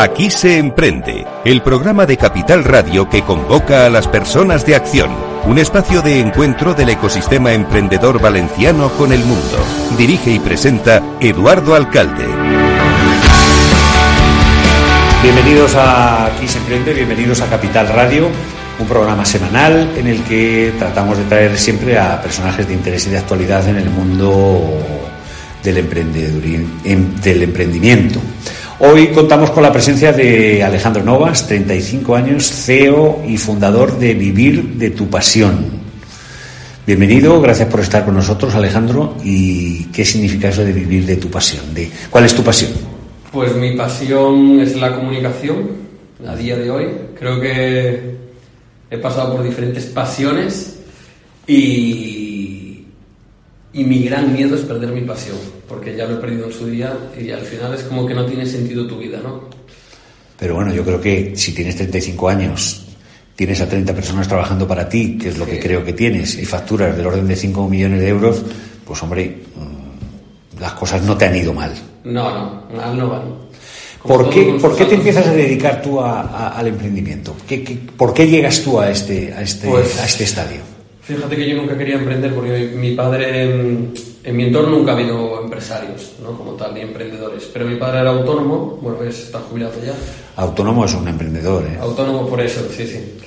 Aquí se emprende, el programa de Capital Radio que convoca a las personas de acción. Un espacio de encuentro del ecosistema emprendedor valenciano con el mundo. Dirige y presenta Eduardo Alcalde. Bienvenidos a Aquí se emprende, bienvenidos a Capital Radio, un programa semanal en el que tratamos de traer siempre a personajes de interés y de actualidad en el mundo del emprendimiento. Hoy contamos con la presencia de Alejandro Novas, 35 años, CEO y fundador de Vivir de tu Pasión. Bienvenido, gracias por estar con nosotros, Alejandro. ¿Y qué significa eso de vivir de tu pasión? ¿Cuál es tu pasión? Pues mi pasión es la comunicación a día de hoy. Creo que he pasado por diferentes pasiones y mi gran miedo es perder mi pasión, porque ya lo he perdido en su día y al final es como que no tiene sentido tu vida, ¿no? Pero bueno, yo creo que si tienes 35 años, tienes a 30 personas trabajando para ti, que es lo que creo que tienes, y facturas del orden de 5 millones de euros, pues hombre, las cosas no te han ido mal. No, mal no van. ¿Por qué te empiezas a dedicar tú al emprendimiento? ¿Por qué llegas tú a este estadio? Fíjate que yo nunca quería emprender porque mi padre, en mi entorno nunca ha habido empresarios, ¿no? Como tal, ni emprendedores. Pero mi padre era autónomo, bueno, está jubilado ya. Autónomo es un emprendedor, ¿eh? Autónomo por eso, sí.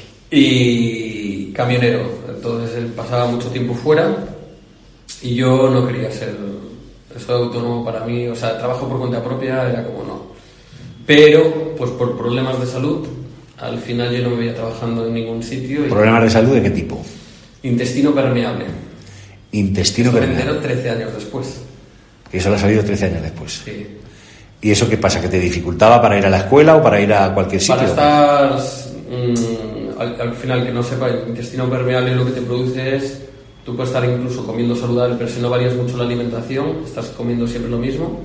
Y camionero. Entonces él pasaba mucho tiempo fuera y yo no quería ser eso de autónomo para mí. O sea, trabajo por cuenta propia era como no. Pero, pues por problemas de salud, al final yo no me veía trabajando en ningún sitio. ¿Problemas de salud de qué tipo? Intestino permeable. Intestino permeable. Me enteré 13 años después. Que eso lo ha salido 13 años después. Sí. ¿Y eso qué pasa? ¿Que te dificultaba para ir a la escuela o para ir a cualquier sitio? Para estar, al final, que no sepa, el intestino permeable lo que te produce es, tú puedes estar incluso comiendo saludable, pero si no varías mucho la alimentación, estás comiendo siempre lo mismo.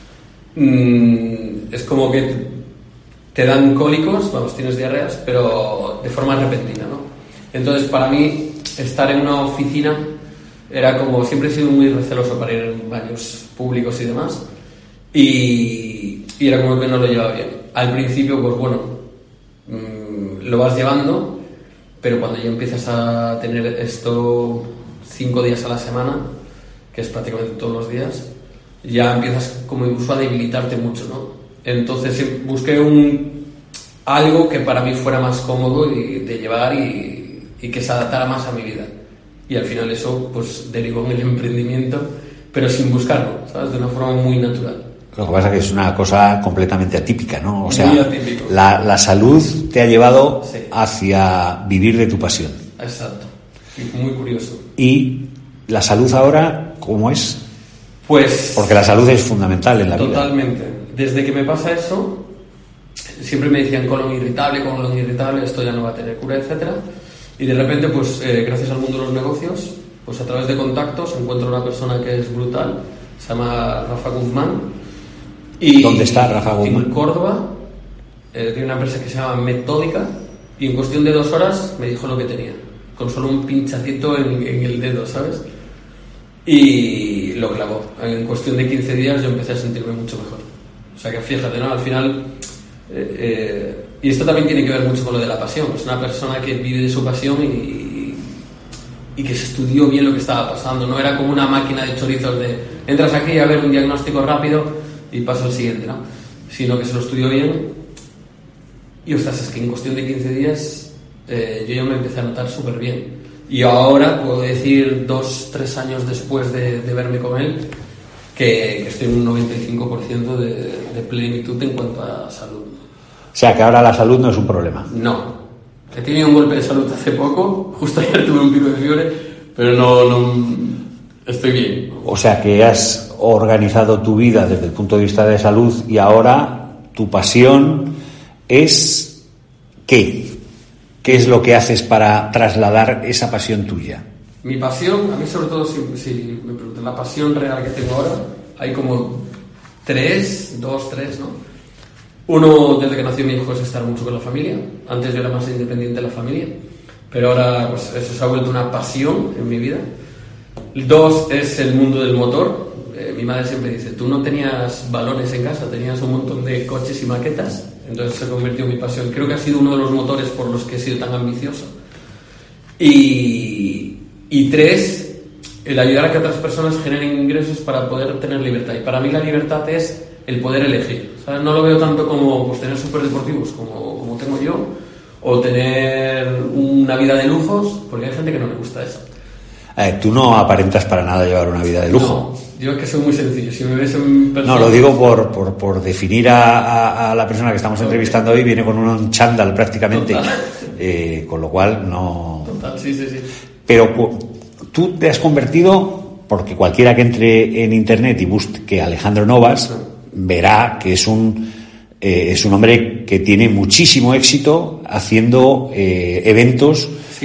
Es como que te dan cólicos, vamos, tienes diarreas, pero de forma repentina, ¿no? Entonces, para mí, estar en una oficina era como, siempre he sido muy receloso para ir en baños públicos y demás, y era como que no lo llevaba bien. Al principio, pues bueno, lo vas llevando, pero cuando ya empiezas a tener esto 5 días a la semana, que es prácticamente todos los días, ya empiezas como incluso a debilitarte mucho, ¿no? Entonces busqué algo que para mí fuera más cómodo de llevar y que se adaptara más a mi vida. Y al final eso pues derivó en el emprendimiento, pero sin buscarlo, ¿sabes? De una forma muy natural. Lo que pasa es que es una cosa completamente atípica, ¿no? O sea, muy atípico. La salud te ha llevado hacia vivir de tu pasión. Exacto. Y muy curioso. ¿Y la salud ahora cómo es? Pues... Porque la salud es fundamental en la vida. Totalmente. Desde que me pasa eso, siempre me decían colon irritable, esto ya no va a tener cura, etcétera. Y de repente, pues gracias al mundo de los negocios, pues a través de contactos encuentro una persona que es brutal, se llama Rafa Guzmán. Y ¿dónde está Rafa Guzmán? En Córdoba, tiene una empresa que se llama Metódica, y en cuestión de 2 horas me dijo lo que tenía, con solo un pinchacito en el dedo, ¿sabes? Y lo clavó. En cuestión de 15 días yo empecé a sentirme mucho mejor. O sea que fíjate, ¿no? Al final... y esto también tiene que ver mucho con lo de la pasión. Es una persona que vive de su pasión y que se estudió bien lo que estaba pasando. No era como una máquina de chorizos de entras aquí a ver un diagnóstico rápido y pasa al siguiente, ¿no? Sino que se lo estudió bien. Y ostras, es que en cuestión de 15 días yo ya me empecé a notar súper bien. Y ahora puedo decir 2-3 años después de verme con él que estoy en un 95% de plenitud en cuanto a salud. O sea, que ahora la salud no es un problema. No. He tenido un golpe de salud hace poco, justo ayer tuve un pico de fiebre, pero no estoy bien. O sea, que has organizado tu vida desde el punto de vista de salud y ahora tu pasión es ¿qué? ¿Qué es lo que haces para trasladar esa pasión tuya? Mi pasión, a mí sobre todo, si me preguntan la pasión real que tengo ahora, hay como 3, ¿no? Uno, desde que nació mi hijo, es estar mucho con la familia. Antes yo era más independiente de la familia, pero ahora pues eso se ha vuelto una pasión en mi vida. 2 es el mundo del motor. Mi madre siempre dice, tú no tenías valores en casa, tenías un montón de coches y maquetas. Entonces se convirtió en mi pasión. Creo que ha sido uno de los motores por los que he sido tan ambicioso. Y 3, el ayudar a que otras personas generen ingresos para poder tener libertad. Y para mí la libertad es el poder elegir, ¿sabes? No lo veo tanto como pues, tener superdeportivos como tengo yo, o tener una vida de lujos, porque hay gente que no le gusta eso. Tú no aparentas para nada llevar una vida de lujo. No, yo es que soy muy sencillo. Si me ves en persona... No, lo digo por definir a la persona que estamos entrevistando hoy. Viene con un chándal prácticamente, con lo cual no... Total, sí. Pero tú te has convertido, porque cualquiera que entre en internet y busque Alejandro Novas verá que es un hombre que tiene muchísimo éxito haciendo eventos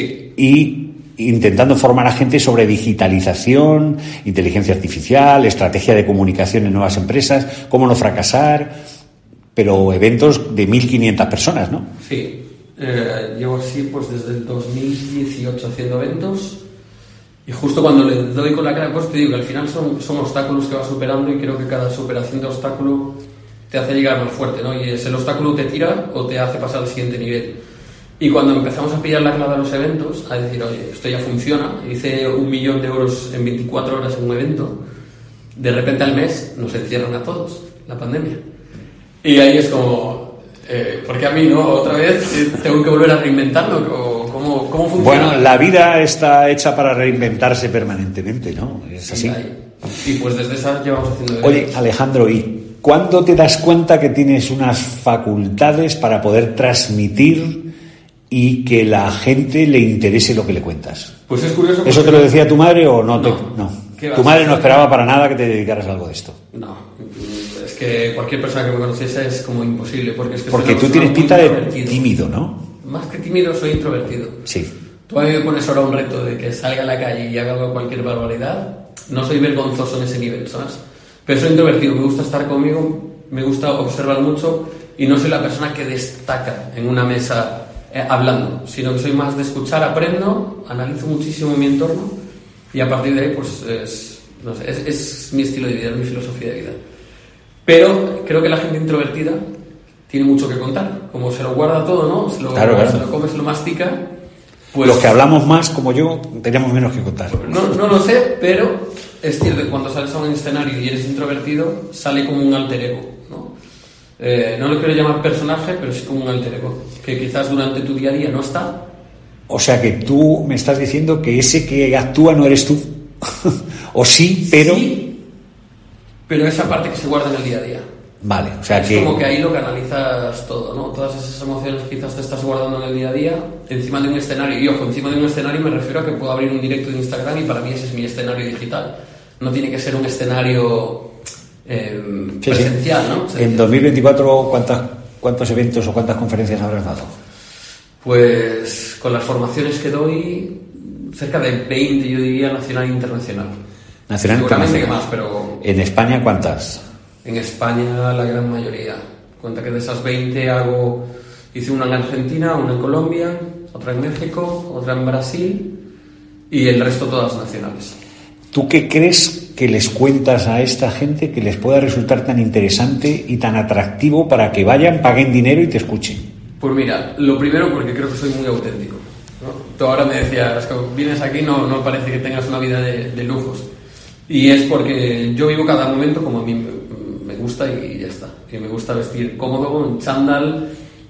y intentando formar a gente sobre digitalización, inteligencia artificial, estrategia de comunicación en nuevas empresas, cómo no fracasar, pero eventos de 1.500 personas, ¿no? Sí, llevo así pues desde el 2018 haciendo eventos, y justo cuando le doy con la cara, pues te digo que al final son obstáculos que vas superando, y creo que cada superación de obstáculo te hace llegar más fuerte, ¿no? Y el obstáculo te tira o te hace pasar al siguiente nivel. Y cuando empezamos a pillar la clave a los eventos, a decir, oye, esto ya funciona, hice 1 millón de euros en 24 horas en un evento, de repente al mes nos encierran a todos, la pandemia. Y ahí es como, ¿por qué a mí no? Otra vez tengo que volver a reinventarlo, o ¿cómo funciona? Bueno, la vida está hecha para reinventarse permanentemente, ¿no? Es así. Y pues desde esa llevamos haciendo eventos. Oye, Alejandro, ¿y cuándo te das cuenta que tienes unas facultades para poder transmitir y que la gente le interese lo que le cuentas? Pues es curioso. ¿Eso te lo decía tu madre o no? No. Tu madre no esperaba para nada que te dedicaras a algo de esto. No, es que cualquier persona que me conociese es como imposible, porque tú tienes pinta de tímido, ¿no? Más que tímido, soy introvertido. Sí. Tú a mí me pones ahora un reto de que salga a la calle y haga cualquier barbaridad. No soy vergonzoso en ese nivel, ¿sabes? Pero soy introvertido, me gusta estar conmigo, me gusta observar mucho, y no soy la persona que destaca en una mesa hablando, sino que soy más de escuchar, aprendo, analizo muchísimo mi entorno, y a partir de ahí pues es mi estilo de vida, es mi filosofía de vida. Pero creo que la gente introvertida tiene mucho que contar, como se lo guarda todo, ¿no? Se lo come, se lo mastica. Pues, los que hablamos más, como yo, tenemos menos que contar. No lo sé, pero es cierto que cuando sales a un escenario y eres introvertido, sale como un alter ego, ¿no? No lo quiero llamar personaje, pero sí como un alter ego, que quizás durante tu día a día no está. O sea que tú me estás diciendo que ese que actúa no eres tú. O sí, pero... Sí, pero esa parte que se guarda en el día a día. Vale, o sea es que... como que ahí lo canalizas todo, ¿no? Todas esas emociones que quizás te estás guardando en el día a día, encima de un escenario. Y ojo, encima de un escenario me refiero a que puedo abrir un directo de Instagram y para mí ese es mi escenario digital. No tiene que ser un escenario presencial, ¿no? En 2024, ¿cuántos eventos o cuántas conferencias habrás dado? Pues con las formaciones que doy, cerca de 20, yo diría, nacional e internacional. Nacional e seguramente internacional. que más, pero... ¿En España cuántas? En España la gran mayoría. Cuenta que de esas 20 hice una en Argentina, una en Colombia, otra en México, otra en Brasil y el resto todas nacionales. ¿Tú qué crees que les cuentas a esta gente que les pueda resultar tan interesante y tan atractivo para que vayan, paguen dinero y te escuchen? Pues mira, lo primero porque creo que soy muy auténtico, ¿no? Tú ahora me decías que vienes aquí, no parece que tengas una vida de lujos. Y es porque yo vivo cada momento como a mí me gusta y ya está. Y me gusta vestir cómodo, con chándal,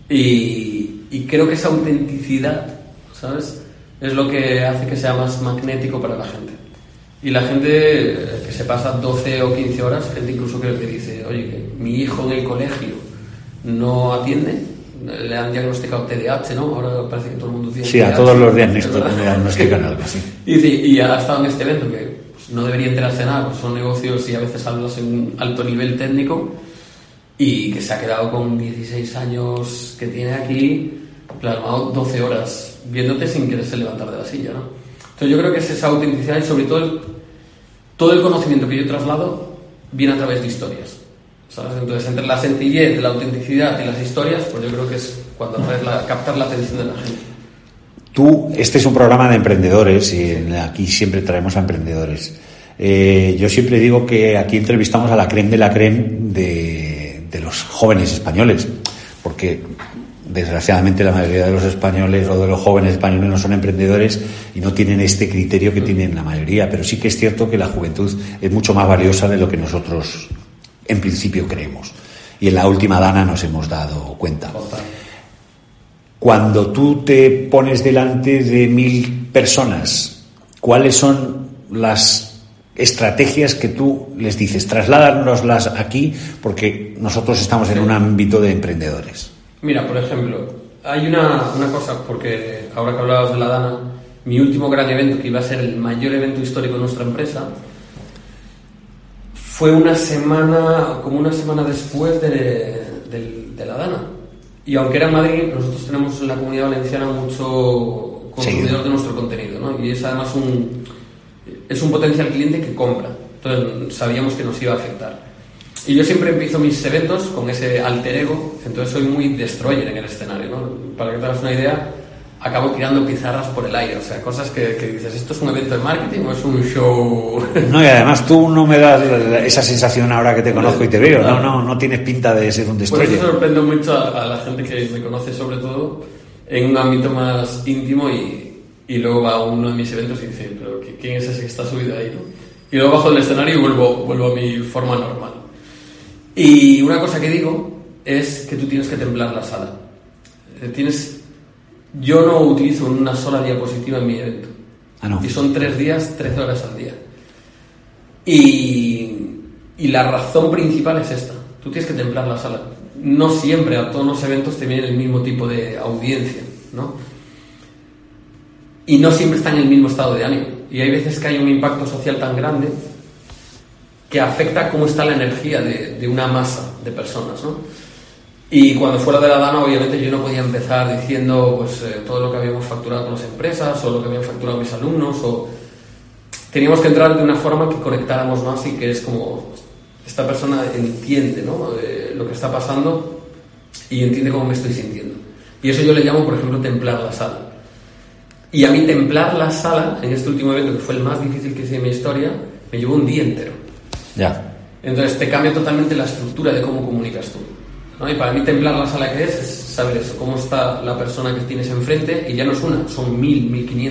y creo que esa autenticidad, ¿sabes?, es lo que hace que sea más magnético para la gente. Y la gente que se pasa 12 o 15 horas, gente incluso que dice, oye, que mi hijo en el colegio no atiende, le han diagnosticado TDAH, ¿no? Ahora parece que todo el mundo tiene sí, TDAH. Sí, a todos los diagnostican algo así. Y ha estado en este evento que no debería enterarse nada, pues son negocios y a veces hablas en un alto nivel técnico, y que se ha quedado con 16 años que tiene aquí plasmado 12 horas viéndote sin quererse levantar de la silla, ¿no? Entonces yo creo que es esa autenticidad, y sobre todo el conocimiento que yo traslado viene a través de historias, ¿sabes? Entonces entre la sencillez, la autenticidad y las historias, pues yo creo que es cuando captar la atención de la gente. Este es un programa de emprendedores y aquí siempre traemos a emprendedores. Yo siempre digo que aquí entrevistamos a la crème de la crème de los jóvenes españoles, porque desgraciadamente la mayoría de los españoles o de los jóvenes españoles no son emprendedores y no tienen este criterio que tienen la mayoría, pero sí que es cierto que la juventud es mucho más valiosa de lo que nosotros en principio creemos, y en la última Dana nos hemos dado cuenta. Cuando tú te pones delante de 1.000 personas, ¿cuáles son las estrategias que tú les dices? Trasládanoslas aquí, porque nosotros estamos en un ámbito de emprendedores. Mira, por ejemplo, hay una cosa, porque ahora que hablabas de la Dana, mi último gran evento, que iba a ser el mayor evento histórico de nuestra empresa, fue como una semana después de la Dana. Y aunque era en Madrid, nosotros tenemos en la Comunidad Valenciana mucho consumidor de nuestro contenido, ¿no? Y es además un potencial cliente que compra. Entonces sabíamos que nos iba a afectar. Y yo siempre empiezo mis eventos con ese alter ego, entonces soy muy destroyer en el escenario, ¿no? Para que te hagas una idea, acabo tirando pizarras por el aire, o sea, cosas que dices, ¿esto es un evento de marketing o es un show? No, y además tú no me das esa sensación ahora que te conozco y te veo, no tienes pinta de ser un destroyer. Por eso sorprendo mucho a la gente que me conoce, sobre todo en un ámbito más íntimo, y luego va a uno de mis eventos y dice, pero ¿quién es ese que está subido ahí, no? Y luego bajo del escenario y vuelvo a mi forma normal. Y una cosa que digo es que tú tienes que templar la sala. Yo no utilizo una sola diapositiva en mi evento. No. Y son 3 días, 13 horas al día. Y la razón principal es esta. Tú tienes que templar la sala. No siempre a todos los eventos te viene el mismo tipo de audiencia, ¿no? Y no siempre está en el mismo estado de ánimo. Y hay veces que hay un impacto social tan grande que afecta cómo está la energía de una masa de personas, ¿no? Y cuando fuera de la Dana, obviamente yo no podía empezar diciendo pues todo lo que habíamos facturado con las empresas o lo que habían facturado mis alumnos, o teníamos que entrar de una forma que conectáramos más, y que es como esta persona entiende, ¿no? Lo que está pasando y entiende cómo me estoy sintiendo. Y eso yo le llamo, por ejemplo, templar la sala. Y a mí templar la sala en este último evento, que fue el más difícil que hice en mi historia, me llevó un día entero. Ya. Entonces te cambia totalmente la estructura de cómo comunicas tú, ¿no? Y para mí templar la sala que es saber eso, cómo está la persona que tienes enfrente, y ya no es una, son 1.000, 1.500.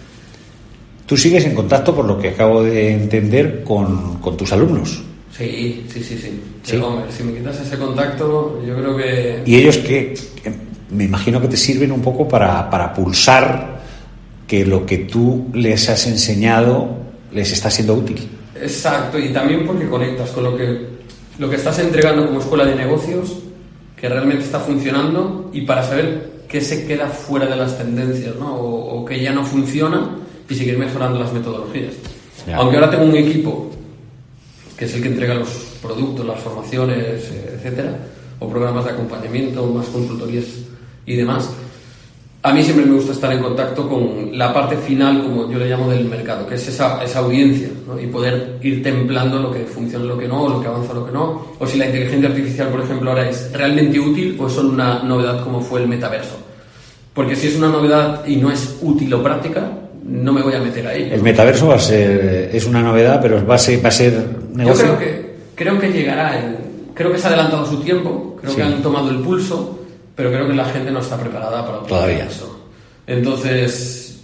Tú sigues en contacto, por lo que acabo de entender, con tus alumnos. Sí. Hombre, si me quitas ese contacto, yo creo que... Y ellos que me imagino que te sirven un poco para pulsar que lo que tú les has enseñado les está siendo útil. Exacto, y también porque conectas con lo que estás entregando como escuela de negocios, que realmente está funcionando, y para saber qué se queda fuera de las tendencias, ¿no? O que ya no funciona, y seguir mejorando las metodologías. Ya. Aunque ahora tengo un equipo que es el que entrega los productos, las formaciones, etcétera, o programas de acompañamiento, más consultorías y demás, a mí siempre me gusta estar en contacto con la parte final, como yo le llamo, del mercado, que es esa audiencia, ¿no? Y poder ir templando lo que funciona, lo que no, o lo que avanza, lo que no, o si la inteligencia artificial, por ejemplo, ahora es realmente útil o es solo una novedad como fue el metaverso. Porque si es una novedad y no es útil o práctica, no me voy a meter ahí. El metaverso es una novedad, pero va a ser negocio. Yo creo que llegará, creo que se ha adelantado su tiempo, creo que han tomado el pulso, pero creo que la gente no está preparada para todavía eso. Entonces,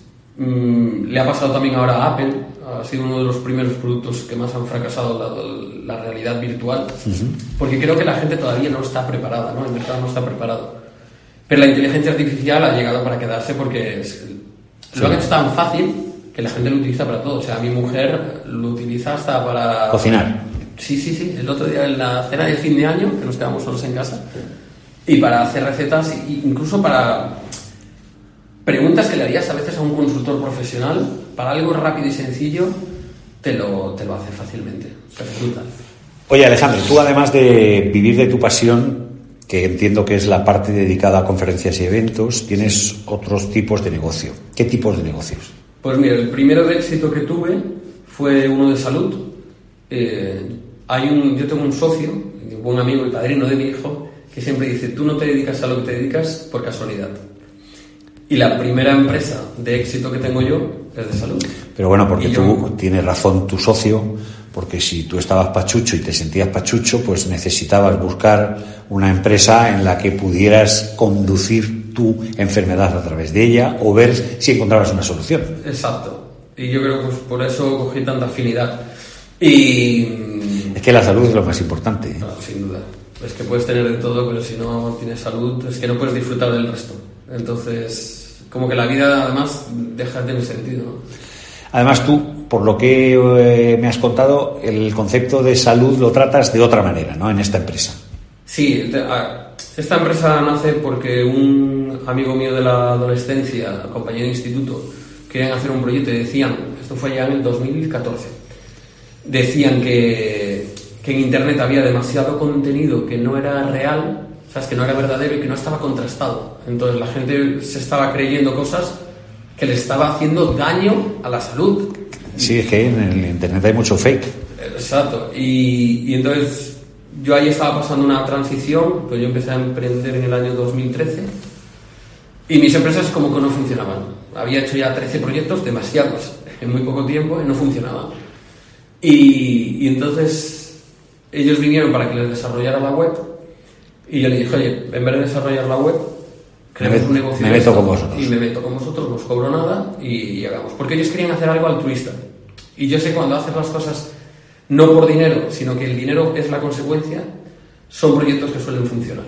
le ha pasado también ahora a Apple, ha sido uno de los primeros productos que más han fracasado la realidad virtual, porque creo que la gente todavía no está preparada, ¿no? El mercado no está preparado. Pero la inteligencia artificial ha llegado para quedarse, porque lo han hecho tan fácil que la gente lo utiliza para todo. O sea, mi mujer lo utiliza hasta para... cocinar. Sí. El otro día en la cena de fin de año, que nos quedamos solos en casa, y para hacer recetas, incluso para preguntas que le harías a veces a un consultor profesional, para algo rápido y sencillo, te lo hace fácilmente. O sea, es brutal. Oye, Alejandro, tú además de vivir de tu pasión, que entiendo que es la parte dedicada a conferencias y eventos, tienes otros tipos de negocio. ¿Qué tipos de negocios? Pues mira, el primero de éxito que tuve fue uno de salud. Yo tengo un socio, un buen amigo y padrino de mi hijo, que siempre dice, tú no te dedicas a lo que te dedicas por casualidad. Y la primera empresa de éxito que tengo yo es de salud. Pero bueno, porque tienes razón, tu socio, porque si tú estabas pachucho y te sentías pachucho, pues necesitabas buscar una empresa en la que pudieras conducir tu enfermedad a través de ella o ver si encontrabas una solución. Exacto. Y yo creo que pues, por eso cogí tanta afinidad. Y es que la salud es lo más importante, ¿eh? No, sin duda. Es que puedes tener de todo, pero si no tienes salud, es que no puedes disfrutar del resto. Entonces, como que la vida además deja de tener sentido, ¿no? Además tú, por lo que me has contado, el concepto de salud lo tratas de otra manera, ¿no? En esta empresa. Sí, esta empresa nace porque un amigo mío de la adolescencia, compañero de instituto, querían hacer un proyecto y decían, esto fue ya en el 2014, decían que en internet había demasiado contenido que no era real, ¿sabes? Que no era verdadero y que no estaba contrastado. Entonces la gente se estaba creyendo cosas que le estaba haciendo daño a la salud. Sí, es que en el internet hay mucho fake. Exacto. Y entonces yo ahí estaba pasando una transición, pues yo empecé a emprender en el año 2013 y mis empresas como que no funcionaban. Había hecho ya 13 proyectos, demasiados, en muy poco tiempo, y no funcionaban. Y entonces ellos vinieron para que les desarrollara la web y yo le dije, oye, en vez de desarrollar la web, creemos un negocio. Me meto con vosotros. Y me meto con vosotros, no os cobro nada y hagamos. Porque ellos querían hacer algo altruista. Y yo sé que cuando haces las cosas no por dinero, sino que el dinero es la consecuencia, son proyectos que suelen funcionar.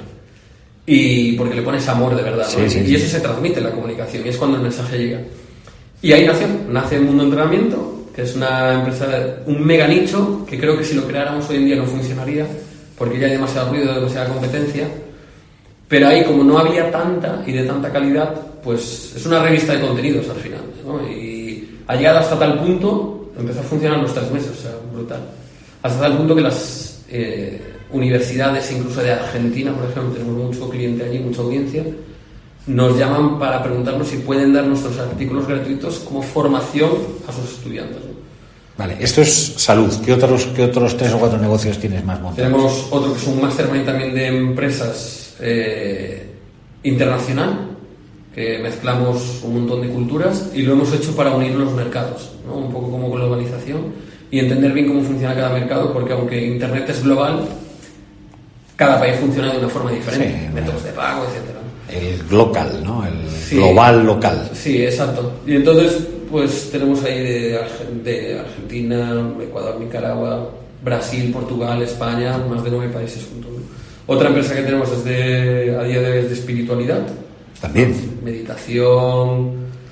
Y porque le pones amor de verdad, ¿no? Sí, y eso se transmite en la comunicación y es cuando el mensaje llega. Y ahí nace Mundo Entrenamiento, que es una empresa, un mega nicho, que creo que si lo creáramos hoy en día no funcionaría, porque ya hay demasiado ruido, demasiada competencia. Pero ahí, como no había tanta y de tanta calidad, pues es una revista de contenidos al final, ¿no? Y ha llegado hasta tal punto, empezó a funcionar en los 3 meses, o sea, brutal. Hasta tal punto que las universidades, incluso de Argentina, por ejemplo, tenemos mucho cliente allí, mucha audiencia, nos llaman para preguntarnos si pueden dar nuestros artículos gratuitos como formación a sus estudiantes, ¿no? Vale, esto es salud. ¿Qué otros 3 o 4 negocios tienes más montados? Tenemos otro que es un mastermind también de empresas internacional, que mezclamos un montón de culturas y lo hemos hecho para unir los mercados, ¿no? Un poco como globalización y entender bien cómo funciona cada mercado, porque aunque Internet es global, cada país funciona de una forma diferente, sí, métodos de pago, etcétera. El local, ¿no? El sí, global local. Sí, exacto. Y entonces, pues tenemos ahí de Argentina, Ecuador, Nicaragua, Brasil, Portugal, España, más de 9 países juntos, ¿no? Otra empresa que tenemos es a día de hoy es de espiritualidad. También. Meditación,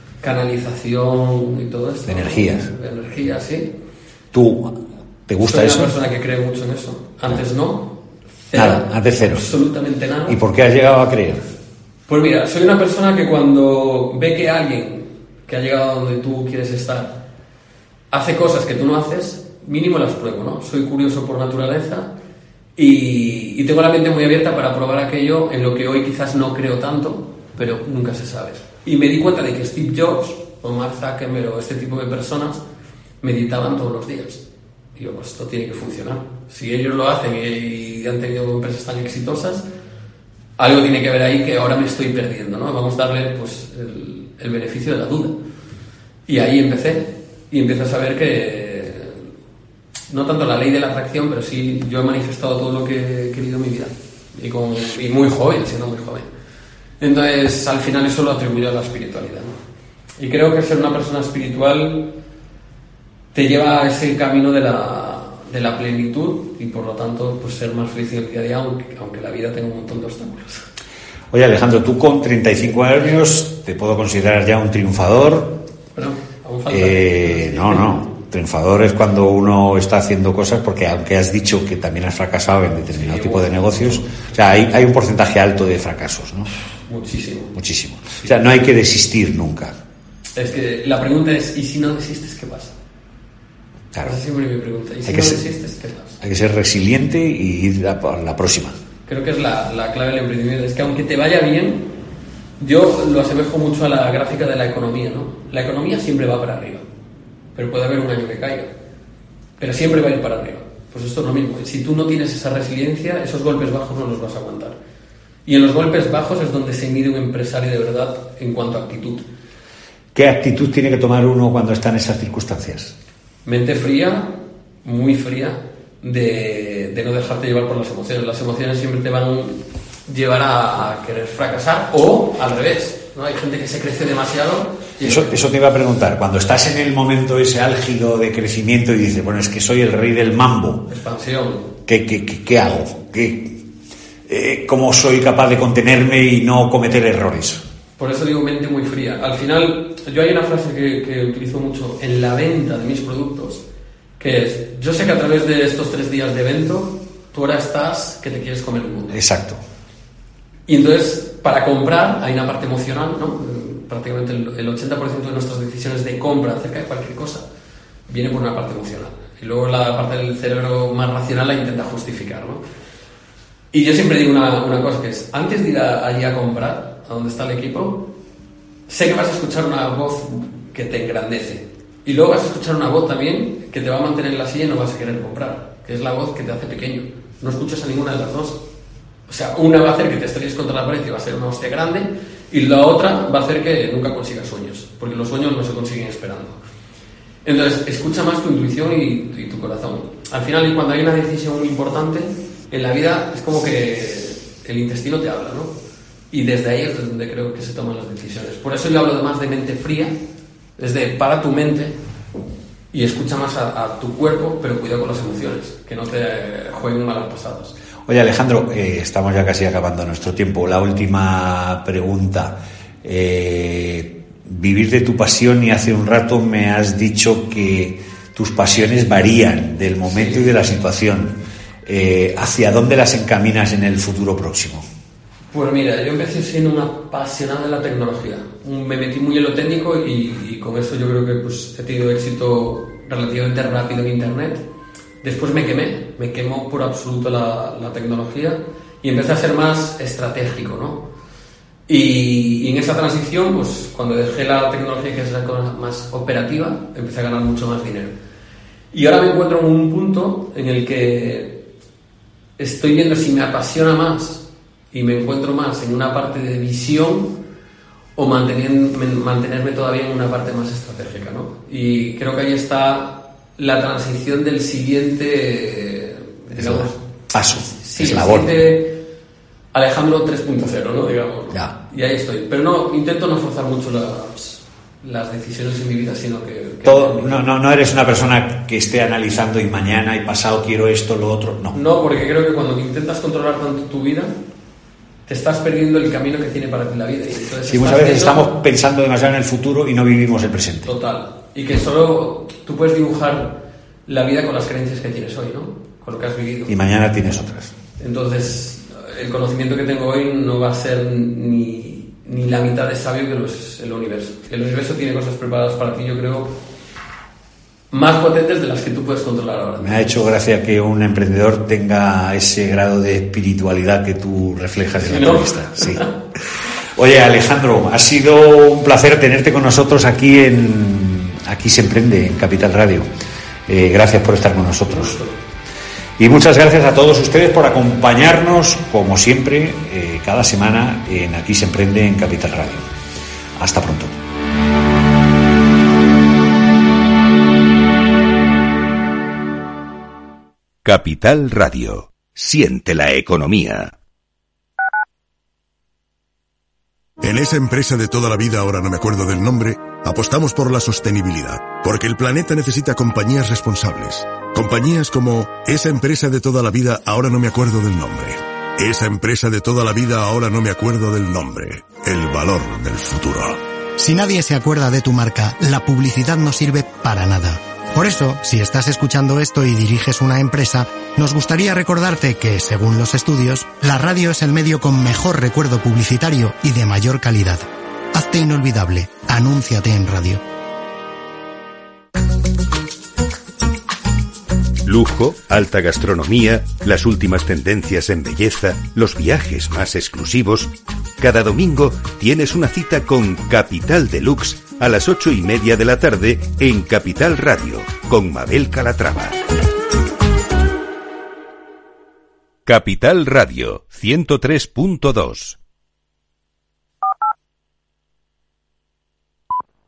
canalización y todo esto. De energías. De energías, sí. ¿Tú te gusta Soy eso? una persona que cree mucho en eso. Antes no. Nada, antes cero. Absolutamente nada. ¿Y por qué has llegado a creer? Pues mira, soy una persona que cuando ve que alguien que ha llegado a donde tú quieres estar hace cosas que tú no haces, mínimo las pruebo, ¿no? Soy curioso por naturaleza y tengo la mente muy abierta para probar aquello en lo que hoy quizás no creo tanto, pero nunca se sabe. Y me di cuenta de que Steve Jobs o Mark Zuckerberg o este tipo de personas meditaban todos los días. Y digo, pues esto tiene que funcionar. Si ellos lo hacen y han tenido empresas tan exitosas, algo tiene que ver ahí que ahora me estoy perdiendo, ¿no? Vamos a darle pues el beneficio de la duda. Y ahí empecé a saber que no tanto la ley de la atracción, pero sí yo he manifestado todo lo que he querido en mi vida y muy joven, siendo muy joven. Entonces al final eso lo atribuyo a la espiritualidad, ¿no? Y creo que ser una persona espiritual te lleva a ese camino de la plenitud y por lo tanto pues ser más feliz en el día a día, aunque la vida tenga un montón de obstáculos. Oye, Alejandro, tú con 35 años te puedo considerar ya un triunfador. Bueno, aún falta. No. Triunfador es cuando uno está haciendo cosas, porque aunque has dicho que también has fracasado en determinado tipo de negocios, o sea, hay un porcentaje alto de fracasos, ¿no? Muchísimo. O sea, no hay que desistir nunca. Es que la pregunta es, ¿y si no desistes, qué pasa? Claro. Esa siempre me pregunta. ¿Y si no desistes, qué pasa? Hay que ser resiliente y ir a por la próxima. Creo que es la clave del emprendimiento. Es que aunque te vaya bien, yo lo asemejo mucho a la gráfica de la economía, ¿no? La economía siempre va para arriba, pero puede haber un año que caiga, pero siempre va a ir para arriba. Pues esto es lo mismo. Si tú no tienes esa resiliencia, esos golpes bajos no los vas a aguantar. Y en los golpes bajos es donde se mide un empresario de verdad en cuanto a actitud. ¿Qué actitud tiene que tomar uno cuando está en esas circunstancias? Mente fría, muy fría de no dejarte llevar por las emociones. Las emociones siempre te van a llevar a querer fracasar o al revés, ¿no? Hay gente que se crece demasiado. Y eso te iba a preguntar, cuando estás en el momento ese álgido de crecimiento y dices, bueno, es que soy el rey del mambo. Expansión. ¿Qué hago? ¿Cómo soy capaz de contenerme y no cometer errores? Por eso digo mente muy fría. Al final, yo hay una frase que utilizo mucho en la venta de mis productos, que es, yo sé que a través de estos 3 días de evento, tú ahora estás que te quieres comer el mundo. Exacto. Y entonces, para comprar, hay una parte emocional, ¿no? Prácticamente el 80% de nuestras decisiones de compra acerca de cualquier cosa viene por una parte emocional. Y luego la parte del cerebro más racional la intenta justificar, ¿no? Y yo siempre digo una cosa, que es, antes de ir allí a comprar, a donde está el equipo, sé que vas a escuchar una voz que te engrandece. Y luego vas a escuchar una voz también que te va a mantener en la silla y no vas a querer comprar, que es la voz que te hace pequeño. No escuchas a ninguna de las dos. O sea, una va a hacer que te estrelles contra la pared y va a ser una hostia grande, y la otra va a hacer que nunca consigas sueños, porque los sueños no se consiguen esperando. Entonces, escucha más tu intuición y tu corazón. Al final, cuando hay una decisión muy importante en la vida, es como que el intestino te habla, ¿no? Y desde ahí es donde creo que se toman las decisiones. Por eso yo hablo más de mente fría, es de para tu mente y escucha más a tu cuerpo, pero cuidado con las emociones, que no te jueguen malas pasadas. Oye, Alejandro, estamos ya casi acabando nuestro tiempo. La última pregunta. Vivir de tu pasión, y hace un rato me has dicho que tus pasiones varían del momento y de la situación. ¿Hacia dónde las encaminas en el futuro próximo? Pues mira, yo empecé siendo un apasionado de la tecnología. Me metí muy en lo técnico y con eso yo creo que pues, he tenido éxito relativamente rápido en Internet. Después me quemó por absoluto la tecnología y empecé a ser más estratégico, ¿no? Y en esa transición, pues cuando dejé la tecnología, que es la cosa más operativa, empecé a ganar mucho más dinero. Y ahora me encuentro en un punto en el que estoy viendo si me apasiona más y me encuentro más en una parte de visión o mantenerme todavía en una parte más estratégica, ¿no? Y creo que ahí está la transición del siguiente, digamos, paso, sí, eslabón. El siguiente Alejandro 3.0, ¿no? Digamos. Ya. Y ahí estoy. Pero no, intento no forzar mucho las decisiones en mi vida, sino que no eres una persona que esté analizando y mañana y pasado quiero esto, lo otro, no. No, porque creo que cuando intentas controlar tanto tu vida, te estás perdiendo el camino que tiene para ti la vida. Y entonces sí, muchas veces estamos pensando demasiado en el futuro y no vivimos el presente. Total. Y que solo tú puedes dibujar la vida con las creencias que tienes hoy, ¿no? Con lo que has vivido. Y mañana tienes otras. Entonces, el conocimiento que tengo hoy no va a ser ni la mitad de sabio que es el universo. El universo tiene cosas preparadas para ti, yo creo, más potentes de las que tú puedes controlar ahora. Me ha hecho gracia que un emprendedor tenga ese grado de espiritualidad que tú reflejas en la entrevista. Sí. Oye, Alejandro, ha sido un placer tenerte con nosotros aquí se emprende en Capital Radio. Gracias por estar con nosotros. Y muchas gracias a todos ustedes por acompañarnos, como siempre, cada semana en Aquí se emprende en Capital Radio. Hasta pronto. Capital Radio. Siente la economía. En esa empresa de toda la vida, ahora no me acuerdo del nombre, apostamos por la sostenibilidad, porque el planeta necesita compañías responsables. Compañías como esa empresa de toda la vida, ahora no me acuerdo del nombre. Esa empresa de toda la vida, ahora no me acuerdo del nombre. El valor del futuro. Si nadie se acuerda de tu marca, la publicidad no sirve para nada. Por eso, si estás escuchando esto y diriges una empresa, nos gustaría recordarte que, según los estudios, la radio es el medio con mejor recuerdo publicitario y de mayor calidad. Hazte inolvidable. Anúnciate en radio. Lujo, alta gastronomía, las últimas tendencias en belleza, los viajes más exclusivos. Cada domingo tienes una cita con Capital Deluxe a las 8:30 de la tarde en Capital Radio, con Mabel Calatrava. Capital Radio 103.2